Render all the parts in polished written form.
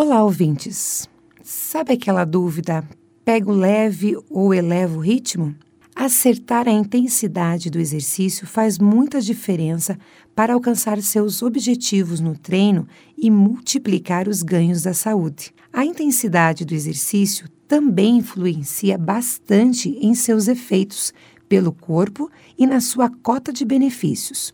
Olá, ouvintes! Sabe aquela dúvida, pego leve ou elevo o ritmo? Acertar a intensidade do exercício faz muita diferença para alcançar seus objetivos no treino e multiplicar os ganhos da saúde. A intensidade do exercício também influencia bastante em seus efeitos pelo corpo e na sua cota de benefícios.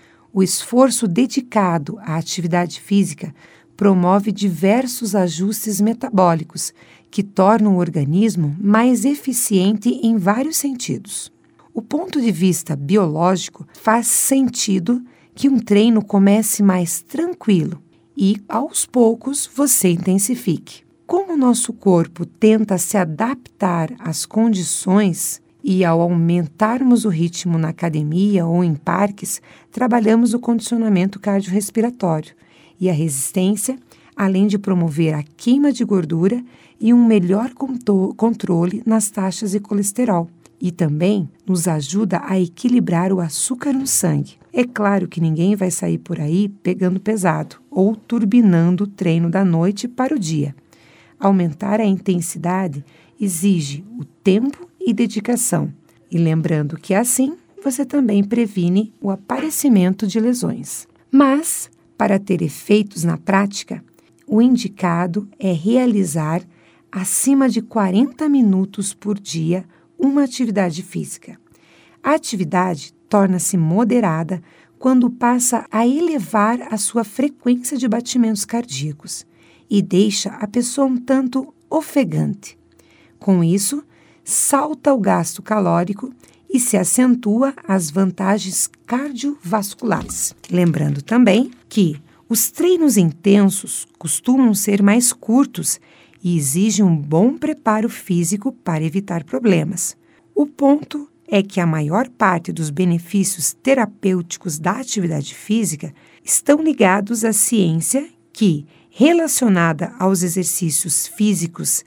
O esforço dedicado à atividade física promove diversos ajustes metabólicos que tornam o organismo mais eficiente em vários sentidos. O ponto de vista biológico faz sentido que um treino comece mais tranquilo e, aos poucos, você intensifique. Como o nosso corpo tenta se adaptar às condições e, ao aumentarmos o ritmo na academia ou em parques, trabalhamos o condicionamento cardiorrespiratório e a resistência, além de promover a queima de gordura e um melhor controle nas taxas de colesterol. E também nos ajuda a equilibrar o açúcar no sangue. É claro que ninguém vai sair por aí pegando pesado ou turbinando o treino da noite para o dia. Aumentar a intensidade exige o tempo e dedicação. E lembrando que assim você também previne o aparecimento de lesões. Mas, para ter efeitos na prática, o indicado é realizar acima de 40 minutos por dia uma atividade física. A atividade torna-se moderada quando passa a elevar a sua frequência de batimentos cardíacos e deixa a pessoa um tanto ofegante. Com isso, salta o gasto calórico e se acentua as vantagens cardiovasculares. Lembrando também que os treinos intensos costumam ser mais curtos e exigem um bom preparo físico para evitar problemas. O ponto é que a maior parte dos benefícios terapêuticos da atividade física estão ligados à ciência que, relacionada aos exercícios físicos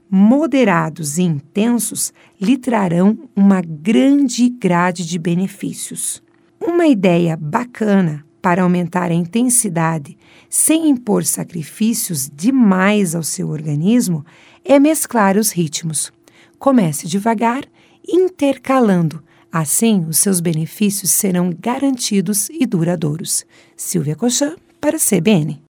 moderados e intensos, lhe trarão uma grande grade de benefícios. Uma ideia bacana para aumentar a intensidade sem impor sacrifícios demais ao seu organismo é mesclar os ritmos. Comece devagar, intercalando. Assim, os seus benefícios serão garantidos e duradouros. Silvia Cochin, para a CBN.